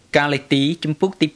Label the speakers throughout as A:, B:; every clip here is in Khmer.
A: កាលទីជំពូកទី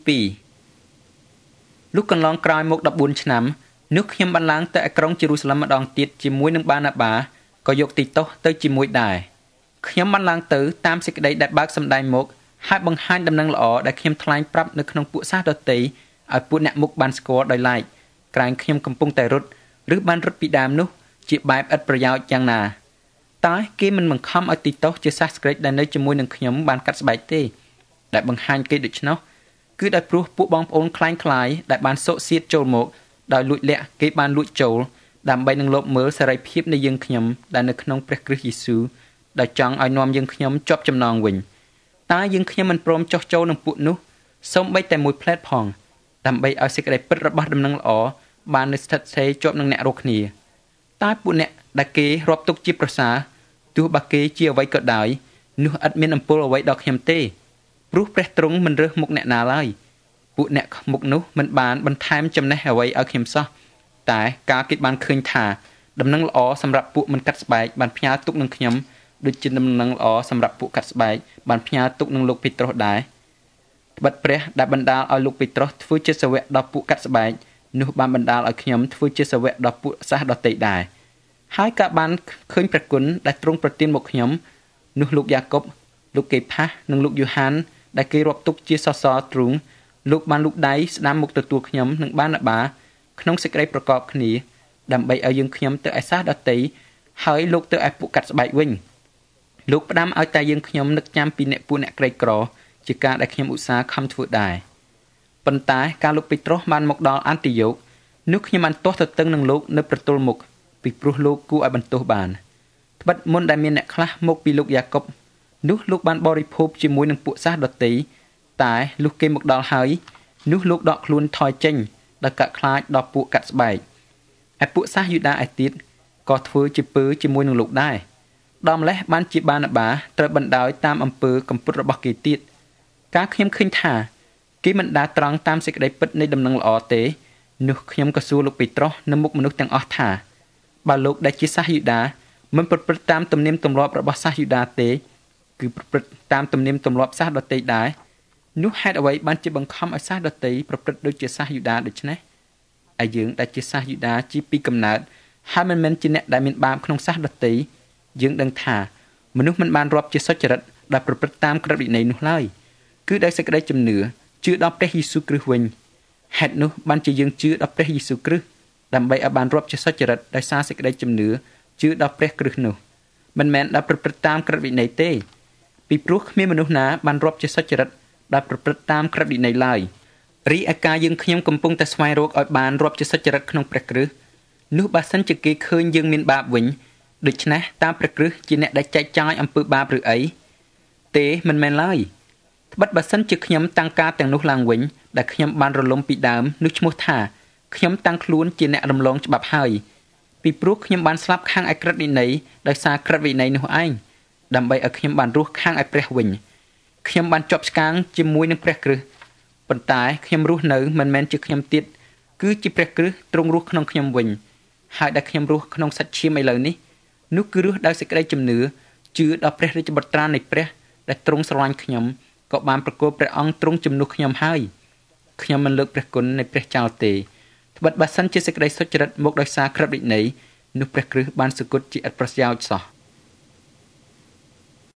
A: 2លោកកន្លងក្រោយមក14ឆ្នាំនោះខ្ញុំបានឡើងទៅឯក្រុងយេរូសាឡិមម្ដងទៀតជាមួយនឹងបាណាបាក៏យកទីតូសទៅជាមួយដែរខ្ញុំបានឡើងទៅតាមសេចក្តីដែលបើកសម្ដែងមកហើយបង្ហាញដំណឹងល្អដែលខ្ញុំថ្លែងប្រាប់នៅក្នុងពួកសាសដទៃឲ្យពួកអ្នកមុខបានស្គាល់ដោយឡែកក្រែងខ្ញុំកំពុងតែរត់ឬបានរត់ពីដើមនោះជាបែបឥតប្រយោជន៍យ៉ាងណាតើគេមិនបង្ខំឲ្យទីតូសជាសាសក្រិចដែលនៅជាមួយនឹងខ្ញុំបានកាត់ស្បែកទេដែលបង្ហាញគេដូច្នោះគឺដោយព្រោះពួកបងប្អូនคล้ายៗដែលបានសោកសៀតចូលមកដោយលួចលាក់គេបានលួចចូលដើម្បីនឹងលបមើលសេរីភាពនៃយើងខ្ញុំដែលនៅក្នុងព្រះគ្រីស្ទយេស៊ូវដែលចង់ឲ្យនាំយើងខ្ញុំជាប់ចំណងវិញតើយើងខ្ញុំមិនព្រមចោះចូលនឹងពួកនោះសូម្បីតែមួយផ្លែតផងដើម្បីឲ្យសេចក្តីពិតរបស់ដំណឹងល្អបាននៅស្ថិតស្ថេរជាប់នឹងអ្នករាល់គ្នាតើពួកអ្នកដែលគេរាប់ទុកជាប្រសើរទោះបើគេជាអ្វីក៏ដោយនោះឥតមានអំពើអ្វីដល់ខ្ញុំទេព្រោះព្រះទ្រង់មិនរើសមុខអ្នកណាឡើយពួកអ្នកមុខនោះមិនបានបន្ថែមចំណេះអ្វីឲ្យខ្ញុំសោះតែការគេបានឃើញថាដំណឹងល្អសម្រាប់ពួកមិនកាត់ស្បែកបានផ្ញើទុកនឹងខ្ញុំដូចជាដំណឹងល្អសម្រាប់ពួកកាត់ស្បែកបានផ្ញើទុកនឹងលោកពេត្រុសដែរត្បិតព្រះដែលបណ្ដាលឲ្យលោកពេត្រុសធ្វើជាសាវកដល់ពួកកាត់ស្បែកនោះបានបណ្ដាលឲ្យខ្ញុំធ្វើជាសាវកដល់ពួកសាសដទៃដែរហើយក៏បានឃើញព្រះគុណដែលទ្រង់ប្រទានមកខ្ញុំនោះលោកយ៉ាកុបលោកកេផាសនិងលោកយូហានដែលគេរាប់ទុកជាសសរទ្រូងលោកបានលូកដៃស្ដាំមកទទួលខ្ញុំនិងបាណាបាក្នុងសេចក្តីប្រកបគ្នាដើម្បីឲ្យយើងខ្ញុំទៅឯសាសដទៃហើយលោកទៅឯពួកកាត់ស្បែកវិញលោកផ្ដាំឲ្យតែយើងខ្ញុំនឹកចាំពីពួកអ្នកក្រីក្រជាការដែលខ្ញុំឧស្សាហ៍ខំធ្វើដែរប៉ុន្តែការលោកពេត្រុសបានមកដល់អានទីយ៉ូកនោះខ្ញុំបានទាស់ទទឹងនឹងលោកនៅប្រទល់មុខពីព្រោះលោកគួរឲ្យបន្ទោសបានត្បិតមុនដែលមានអ្នកខ្លះមកពីលោកយ៉ាកុបនោះលោកបានបរិភោគជាមួយនឹងពួកសាសដទៃតែលុះគេមកដល់ហើយនោះលោកដកខ្លួនថយចេញដោយកាក់ខ្លាចដល់ពួកកាត់ស្បែកឯពួកសាសយូដាឯទៀតក៏ធ្វើជាពើជាមួយនឹងលោកដែរដល់ម្លេះបានជាបាណាបាត្រូវបណ្ដោយតាមអំពើកំពត់របស់គេទៀតការខ្ញុំឃើញថាគេមិនដាត្រង់តាមសេចក្តីពិតនៃដំណឹងល្អទេនោះខ្ញុំក៏សួរលោកពេត្រុសនៅមុខមនុស្សទាំងអស់ថាបើលោកដែលជាសាសយូដាមិនប្រព្រឹត្តតាមទំនៀមទម្លាប់របស់សាសយូដាទេគឺប្រព្រឹត្តតាមទំនៀមទម្លាប់សាសដទៃដែរនោះហេតុអ្វីបានជាបង្ខំឲ្យសាសដទៃប្រព្រឹត្តដូចជាសាសយូដាដូច្នេះឯយើងដែលជាសាសយូដាជាពីកំណើតហើយមិនមែនជាអ្នកដែលមានបាបក្នុងសាសដទៃយើងដឹងថាមនុស្សមិនបានរាប់ជាសុចរិតដែលប្រព្រឹត្តតាមក្រឹតវិន័យនោះឡើយគឺដោយសេចក្តីជំនឿជឿដល់ព្រះយេស៊ូវគ្រីស្ទវិញហេតុនោះបានជាយើងជឿដល់ព្រះយេស៊ូវគ្រីស្ទដើម្បីឲ្យបានរាប់ជាសុចរិតដោយសារសេចក្តីជំនឿជឿដល់ព្រះគ្រីស្ទនោះមិនមែនដែលប្រព្រឹត្តតាមក្រឹតវិន័យទេពីព្រោះគ្មានមនុស្សណាបានរាប់ជាសុចរិតដែលប្រព្រឹត្តតាមក្រឹតវិន័យឡើយរីឯការយើងខ្ញុំកំពុងតែស្វែងរកឲ្យបានរាប់ជាសុចរិតក្នុងព្រះគ្រីស្ទនោះបើសិនជាគេឃើញយើងមានបាបវិញដូច្នេះតាមព្រះគ្រីស្ទជាអ្នកដែលចែកចាយអំពើបាបឬអីទេមិនមែនឡើយត្បិតបើសិនជាខ្ញុំតាំងការទាំងនោះឡើងវិញដែលខ្ញុំបានរលំពីដើមនោះឈ្មោះថាខ្ញុំតាំងខ្លួនជាអ្នករំលងច្បាប់ហើយពីព្រោះខ្ញុំបានស្លាប់ខាងឯក្រឹតវិន័យដោយសារក្រឹតវិន័យនោះឯងដើម្បីឲ្យខ្ញុំបានរស់ខាងឯព្រះវិញខ្ញុំបានជាប់ឆ្កាងជាមួយនឹងព្រះគ្រីស្ទប៉ុន្តែខ្ញុំរស់នៅមិនមែនជាខ្ញុំទៀតគឺជាព្រះគ្រីស្ទទ្រង់រស់ក្នុងខ្ញុំវិញហើយដែលខ្ញុំរស់ក្នុងសាច់ឈាមឥឡូវនេះនោះគឺរស់ដោយសេចក្តីជំនឿជឿដល់ព្រះរាជបុត្រានៃព្រះដែលទ្រង់ស្រឡាញ់ខ្ញុំក៏បានប្រគល់ព្រះអង្គទ្រង់ជំនួសខ្ញុំហើយខ្ញុំមិនលើកព្រះគុណនៃព្រះចោលទេត្បិតបើសិនជាសេចក្តីសុចរិតមកដោយសារក្រឹតវិន័យនោះព្រះគ្រីស្ទបានសគត់ជាឥតប្រយោជន៍សោះ